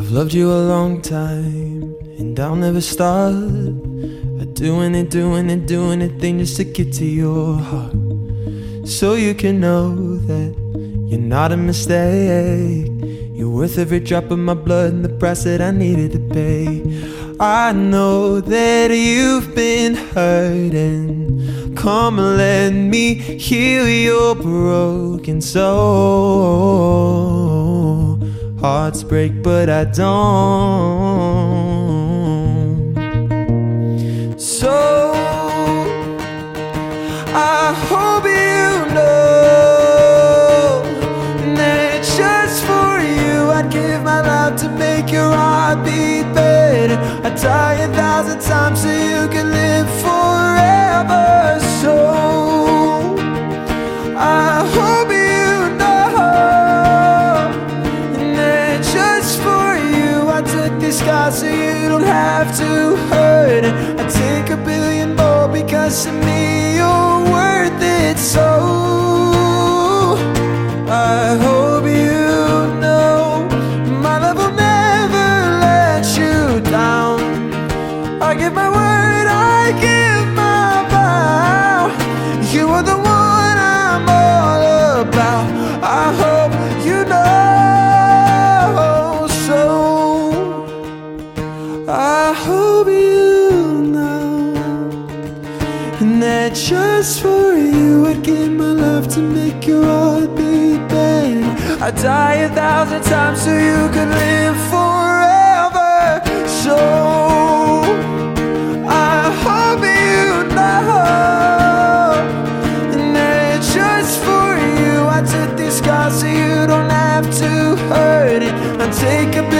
I've loved you a long time, and I'll never stop doing anything just to get to your heart, so you can know that you're not a mistake. You're worth every drop of my blood and the price that I needed to pay. I know that you've been hurting. Come and let me heal your broken soul. Hearts break, but I don't. So I hope you know that just for you I'd give my life to make your heart beat better. I'd die 1,000 times so you can live forever. So I hope you know that just for you I took this sky so you don't have to hurt. I'd take 1 billion more because to me you're worth it. So I hope you know my love will never let you down. I give my word, I give my vow. You are the one I'm all about. I hope you know. So I hope you know that just for you I'd give my love to make your heart beat better. I'd die 1,000 times so you could live forever. So I hope you know that just for you I took this scar so you don't have to hurt it. I'd take 1